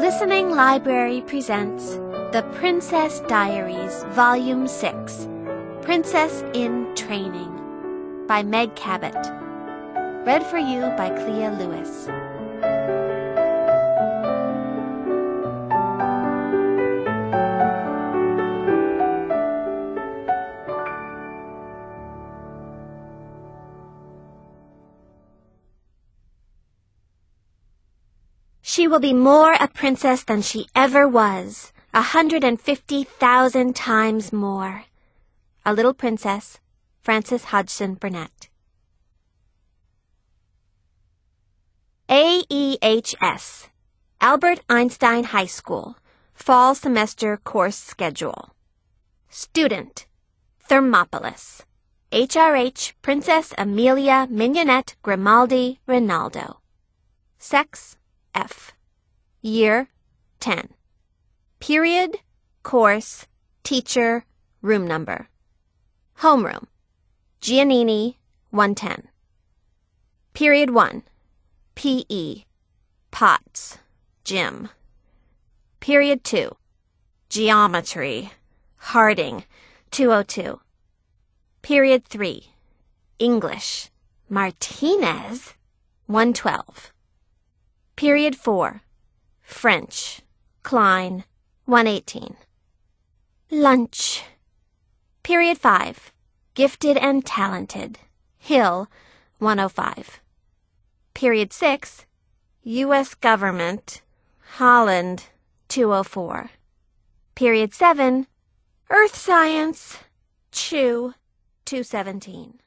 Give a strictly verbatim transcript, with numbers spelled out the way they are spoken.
Listening Library presents The Princess Diaries, Volume six, Princess in Training, by Meg Cabot. Read for you by Clea Lewis. She will be more a princess than she ever was, a hundred and fifty thousand times more. A Little Princess, Frances Hodgson Burnett. A E H S, Albert Einstein High School, Fall Semester Course Schedule. Student, Thermopolis, H R H Princess Amelia Mignonette Grimaldi Rinaldo. Sex, F. Year, ten. Period, course, teacher, room number. Homeroom, Giannini, one ten. Period one, P E, Pots, Gym. Period two, Geometry, Harding, two oh two. Period three, English, Martinez, one twelve. Period four, French, Klein, one eighteen. Lunch. Period five, Gifted and Talented, Hill, one oh five. Period six, U S Government, Holland, two oh four. Period seven, Earth Science, Chew, two seventeen.